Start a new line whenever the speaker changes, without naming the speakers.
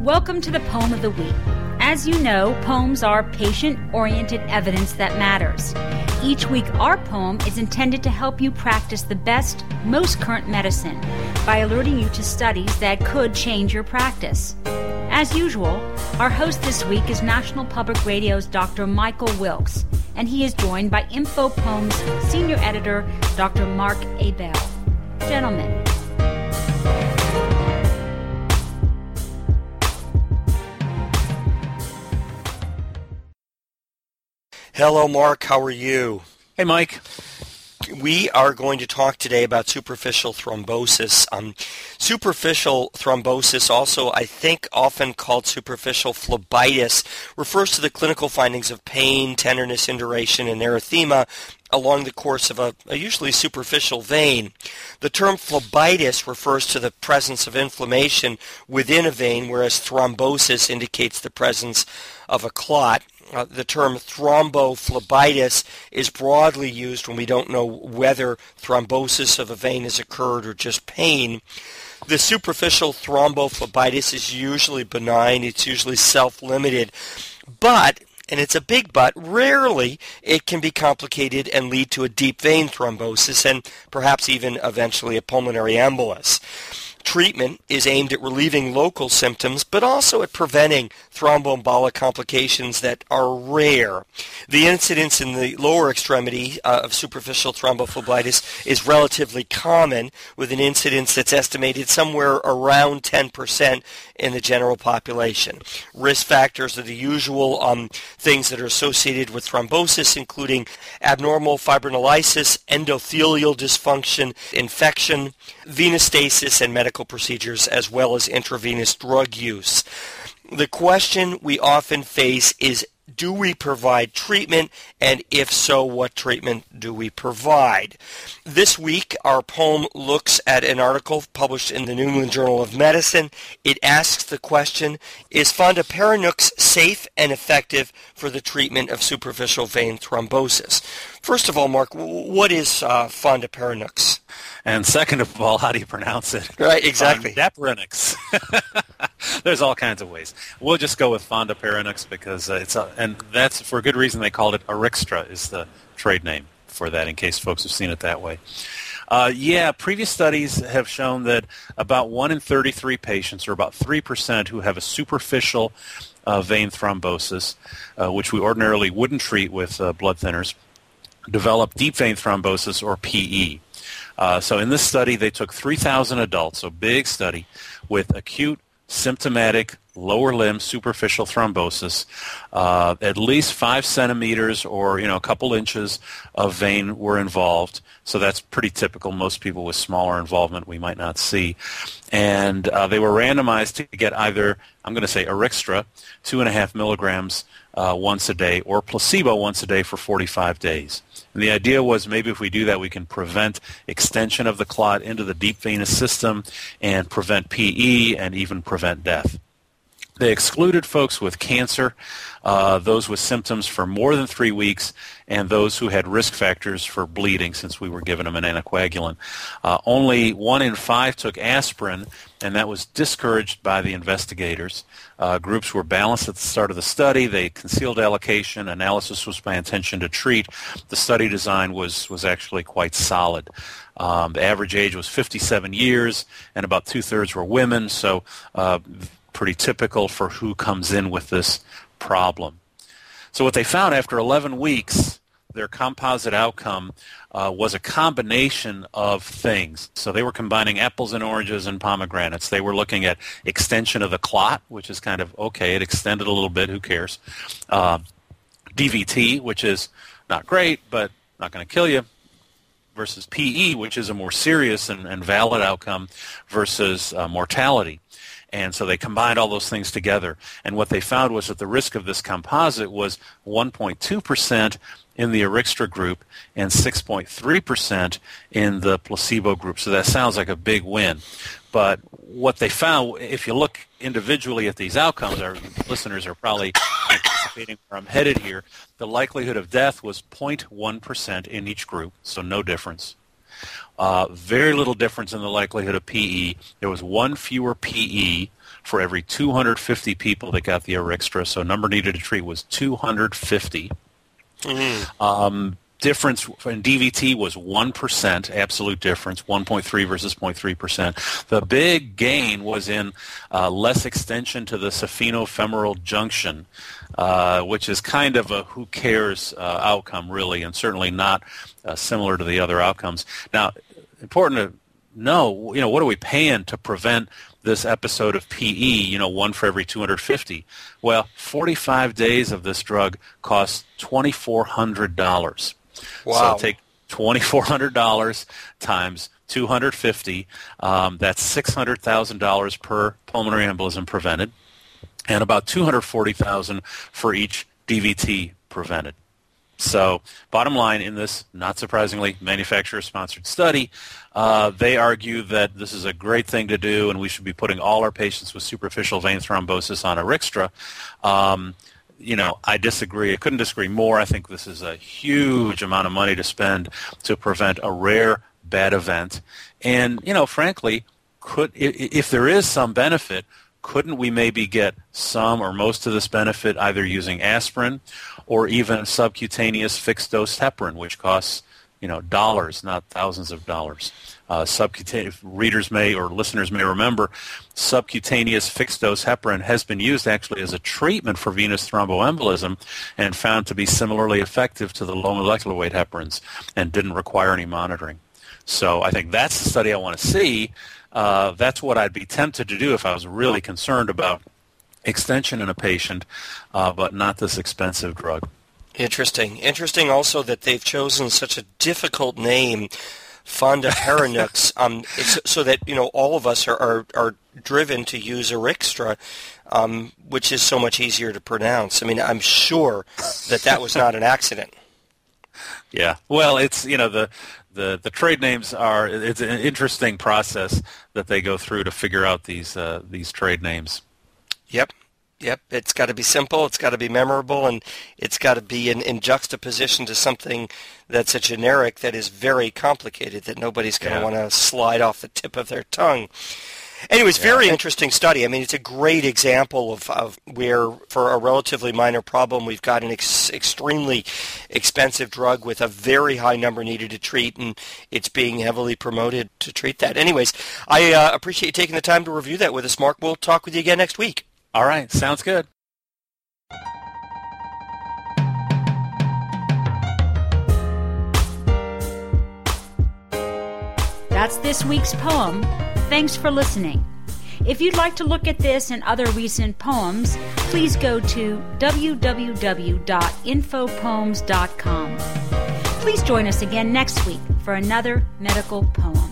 Welcome to the Poem of the Week. As you know, poems are patient-oriented evidence that matters. Each week, our poem is intended to help you practice the best, most current medicine by alerting you to studies that could change your practice. As usual, our host this week is National Public Radio's Dr. Michael Wilkes, and he is joined by Info Poems Senior Editor, Dr. Mark Abell. Gentlemen.
Hello, Mark. How are you?
Hey, Mike.
We are going to talk today about superficial thrombosis. Superficial thrombosis, also I think often called superficial phlebitis, refers to the clinical findings of pain, tenderness, induration, and erythema along the course of a usually superficial vein. The term phlebitis refers to the presence of inflammation within a vein, whereas thrombosis indicates the presence of a clot. The term thrombophlebitis is broadly used when we don't know whether thrombosis of a vein has occurred or just pain. The superficial thrombophlebitis is usually benign. It's usually self-limited. But, and it's a big but, rarely it can be complicated and lead to a deep vein thrombosis and perhaps even eventually a pulmonary embolus. Treatment is aimed at relieving local symptoms, but also at preventing thromboembolic complications that are rare. The incidence in the lower extremity of superficial thrombophlebitis is relatively common, with an incidence that's estimated somewhere around 10% in the general population. Risk factors are the usual things that are associated with thrombosis, including abnormal fibrinolysis, endothelial dysfunction, infection, venous stasis, and medical procedures, as well as intravenous drug use. The question we often face is, do we provide treatment, and if so, what treatment do we provide? This week, our poem looks at an article published in the New England Journal of Medicine. It asks the question, is fondaparinux safe and effective for the treatment of superficial vein thrombosis? First of all, Mark, what is fondaparinux?
And second of all, how do you pronounce it?
Right, exactly.
Fondaparinux. There's all kinds of ways. We'll just go with fondaparinux because and that's for a good reason. They called it Arixtra is the trade name for that, in case folks have seen it that way. Previous studies have shown that about 1 in 33 patients, or about 3% who have a superficial vein thrombosis, which we ordinarily wouldn't treat with blood thinners, develop deep vein thrombosis, or PE. So in this study, they took 3,000 adults, so big study, with acute symptomatic lower limb superficial thrombosis, at least 5 centimeters or a couple inches of vein were involved. So that's pretty typical. Most people with smaller involvement we might not see. And they were randomized to get either, I'm going to say Arixtra, 2.5 milligrams once a day, or placebo once a day for 45 days. And the idea was maybe if we do that, we can prevent extension of the clot into the deep venous system and prevent PE and even prevent death. They excluded folks with cancer, those with symptoms for more than 3 weeks, and those who had risk factors for bleeding, since we were giving them an anticoagulant. Only 1 in 5 took aspirin, and that was discouraged by the investigators. Groups were balanced at the start of the study. They concealed allocation. Analysis was by intention to treat. The study design was actually quite solid. The average age was 57 years, and about 2/3 were women, so pretty typical for who comes in with this problem. So what they found after 11 weeks, their composite outcome was a combination of things. So they were combining apples and oranges and pomegranates. They were looking at extension of the clot, which is kind of, okay, it extended a little bit, who cares? DVT, which is not great, but not going to kill you, versus PE, which is a more serious and valid outcome, versus mortality. And so they combined all those things together. And what they found was that the risk of this composite was 1.2% in the Arixtra group and 6.3% in the placebo group. So that sounds like a big win. But what they found, if you look individually at these outcomes, our listeners are probably anticipating where I'm headed here, the likelihood of death was 0.1% in each group, so no difference. Very little difference in the likelihood of PE. There was one fewer PE for every 250 people that got the Arixtra, so number needed to treat was 250. Difference in DVT was 1%, absolute difference, 1.3 versus 0.3%. The big gain was in less extension to the saphenofemoral junction, which is kind of a who cares outcome, really, and certainly not similar to the other outcomes. Now, important to know, what are we paying to prevent this episode of PE, one for every 250? Well, 45 days of this drug costs $2,400.
Wow.
So take $2,400 times 250. That's $600,000 per pulmonary embolism prevented, and about $240,000 for each DVT prevented. So bottom line, in this, not surprisingly, manufacturer-sponsored study, they argue that this is a great thing to do and we should be putting all our patients with superficial vein thrombosis on Arixtra. I disagree. I couldn't disagree more. I think this is a huge amount of money to spend to prevent a rare bad event. And, frankly, if there is some benefit, couldn't we maybe get some or most of this benefit either using aspirin or even subcutaneous fixed-dose heparin, which costs, dollars, not thousands of dollars. Readers may or listeners may remember, subcutaneous fixed-dose heparin has been used actually as a treatment for venous thromboembolism and found to be similarly effective to the low molecular weight heparins and didn't require any monitoring. So I think that's the study I want to see. That's what I'd be tempted to do if I was really concerned about extension in a patient, but not this expensive drug.
Interesting. Interesting also that they've chosen such a difficult name, fondaparinux, so that all of us are driven to use Arixtra, which is so much easier to pronounce. I mean, I'm sure that was not an accident.
Yeah. Well, it's the trade names it's an interesting process that they go through to figure out these trade names.
Yep. It's got to be simple, it's got to be memorable, and it's got to be in juxtaposition to something that's a generic that is very complicated that nobody's going to want to slide off the tip of their tongue. Anyways, very interesting study. I mean, it's a great example of where, for a relatively minor problem, we've got an extremely expensive drug with a very high number needed to treat, and it's being heavily promoted to treat that. Anyways, I appreciate you taking the time to review that with us, Mark. We'll talk with you again next week.
All right. Sounds good.
That's this week's poem. Thanks for listening. If you'd like to look at this and other recent poems, please go to www.infopoems.com. Please join us again next week for another medical poem.